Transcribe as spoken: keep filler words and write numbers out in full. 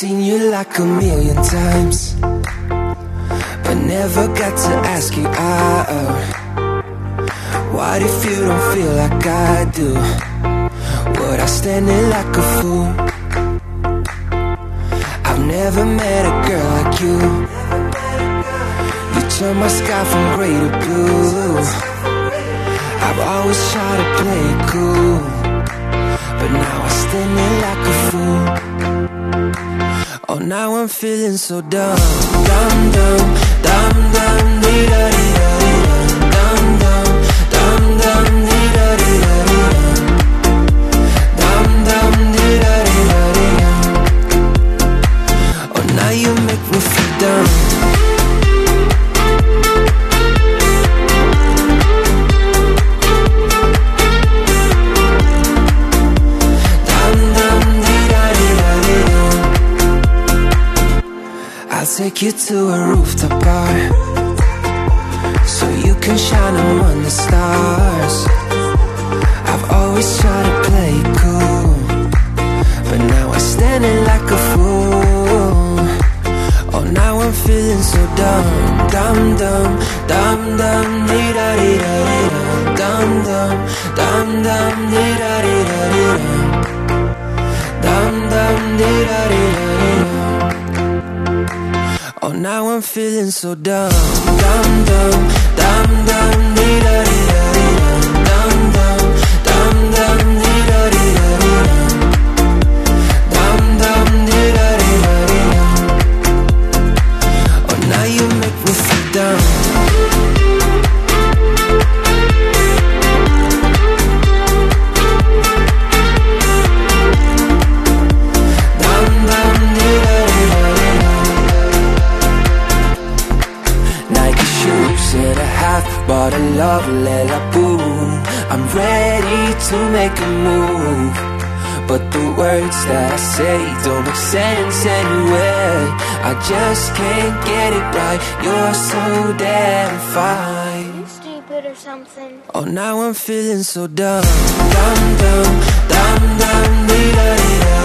seen you like a million times, but never got to ask you out. What if you don't feel like I do? Would I stand there like a fool? I've never met a girl like you. You turn my sky from gray to blue. I've always tried to play it cool, but now I stand there like a fool. Oh, now I'm feeling so dumb. Dumb, dumb, dumb, dumb, dee da dee da dee dum. Dumb, dumb, dumb, dumb, dee da dee da dee dum. Dumb, dumb, dee da dee da dee dum. Oh, now you make me feel dumb. I'll take you to a rooftop bar, so you can shine among the stars. I've always tried to play it cool, but now I'm standing like a fool. Oh, now I'm feeling so dumb. Dumb, dumb, dumb, dumb, dee da dee da dee dum. Dumb, dumb, dumb, dumb, dee da dee da dee dum. Dumb, dumb, dee da dee da dee dum. Oh, now I'm feeling so dumb. Dumb, dumb, dumb, dumb, dee da dee da dee dum. Dumb, dumb, dumb, dumb, dee da dee da dee dum. Dumb, dumb, dee da dee da dee dum. Oh, now you make me feel dumb. Bought a love letter, boom. I'm ready to make a move, but the words that I say don't make sense anyway. I just can't get it right. You're so damn fine. You stupid or something. Oh, now I'm feeling so dumb. Dumb, dumb, dumb, dumb, dee da dee da.